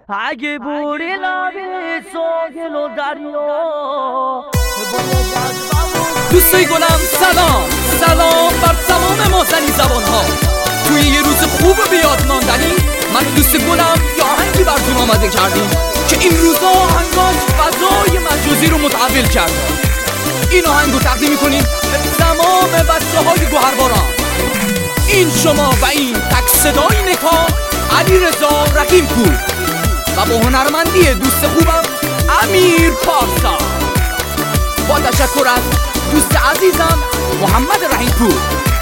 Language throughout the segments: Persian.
اگه بوری لبی ساحل و دریا. دوستای گلم سلام بر تمام مازنی زبان ها. توی یه روز خوب و بیاد ماندنی من دوست گلم یه آهنگی براتون آماده کردیم که این روزا آهنگاش فضای مجازی رو متحول کرد. این آهنگو تقدیم میکنیم به تمام بچه های گوهرباران. این شما و این تک صدای نکا علیرضا رحیم‌پور و با هنرمندی دوست خوبم امیر پارسا، با تشکر از دوست عزیزم محمد رحیم‌پور.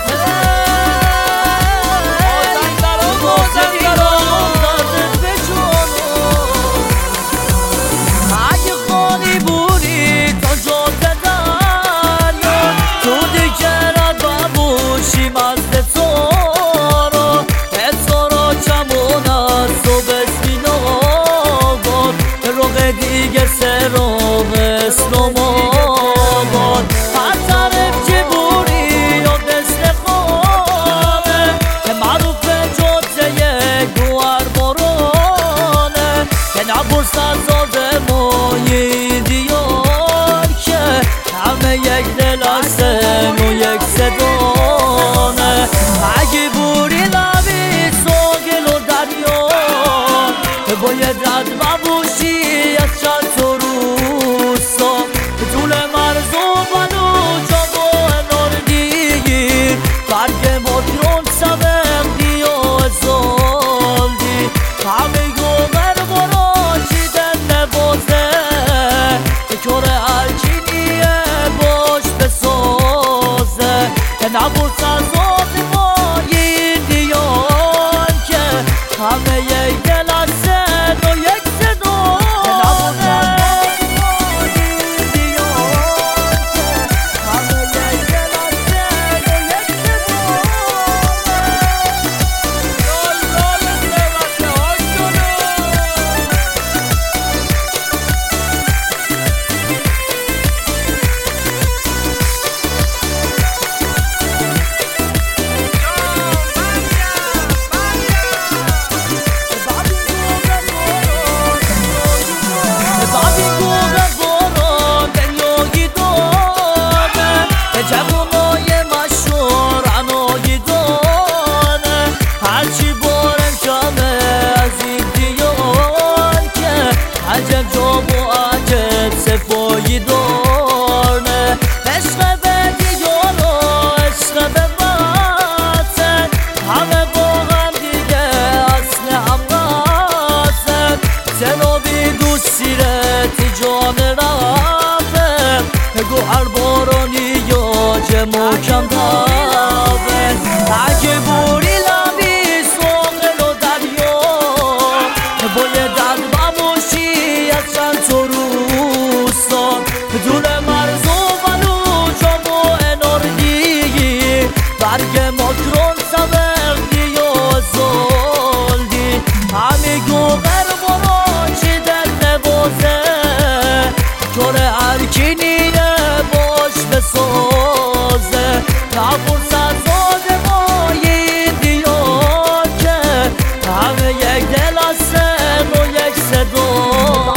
اگه خالی بودی تا جاده دریا تو دیگه رد باشیم از تو رو حسا را چمون از صبح اسمیناباد روغ دیگه سرام اسلاماباد هر طرف که بودی یا دست خانه که معروف جاده گوهربارانه که نبرس از آدمای دیار که همه یک دل هستن و یک صدانه. اگه بوری لبی ساحل و دریا باید رد باشی از چند تا روستا طول مرز و بلوچ و ناردی برگ مدرون سبندی و زالدی همه گوهر براشی دل نبازه کار هرچینیه باش بسازه نبرس از آدمای دیان که همه یک دل هستن و یک صدانه. عجب جاب و عجب صفایی دارنه عشق به دیار و عشق به وطن همه با هم دیگه اصل هم قصد جنابی دوست سیرتی جان رفت گوهر بارانی یا جمع کم دابه. اگه بوری لبی ساحل و دریا باید درد باشی از چند تا روستا دور مرز و بلوچ و ناردی برگ مدرون سبندی و زالدی همه گوهر براشی دل نبازه کار هرچینیه باش بسازه نبرس از آدمای دیار که همه یک دل هستن و یک صدانه.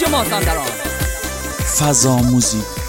مازندران. فضا موزیک